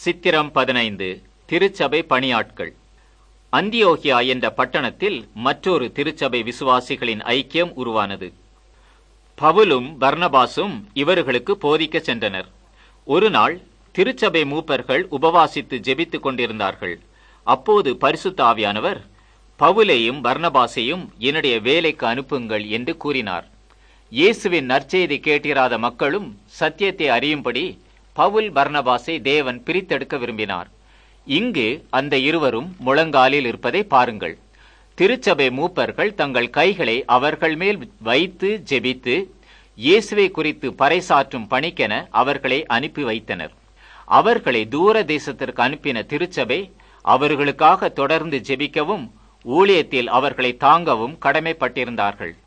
சித்திரம் 15. திருச்சபை பணியாட்கள். அந்தியோகியா என்ற பட்டணத்தில் மற்றொரு திருச்சபை விசுவாசிகளின் ஐக்கியம் உருவானது. பவுலும் பர்னபாசும் இவர்களுக்கு போதிக்க சென்றனர். ஒரு நாள் திருச்சபை மூப்பர்கள் உபவாசித்து ஜெபித்துக் கொண்டிருந்தார்கள். அப்போது பரிசுத்த ஆவியானவர், பவுலையும் பர்னபாசையும் என்னுடைய வேலைக்கு அனுப்புங்கள் என்று கூறினார். இயேசுவின் நற்செய்தி கேட்டிராத மக்களும் சத்தியத்தை அறியும்படி பவுல் பர்னபாசை தேவன் பிரித்தெடுக்க விரும்பினார். இங்கு அந்த இருவரும் முழங்காலில் இருப்பதை பாருங்கள். திருச்சபை மூப்பர்கள் தங்கள் கைகளை அவர்கள் மேல் வைத்து ஜெபித்து இயேசுவை குறித்து பறைசாற்றும் பணிக்கென அவர்களை அனுப்பி வைத்தனர். அவர்களை தூர தேசத்திற்கு அனுப்பின திருச்சபை அவர்களுக்காக தொடர்ந்து ஜெபிக்கவும் ஊழியத்தில் அவர்களை தாங்கவும் கடமைப்பட்டிருந்தார்கள்.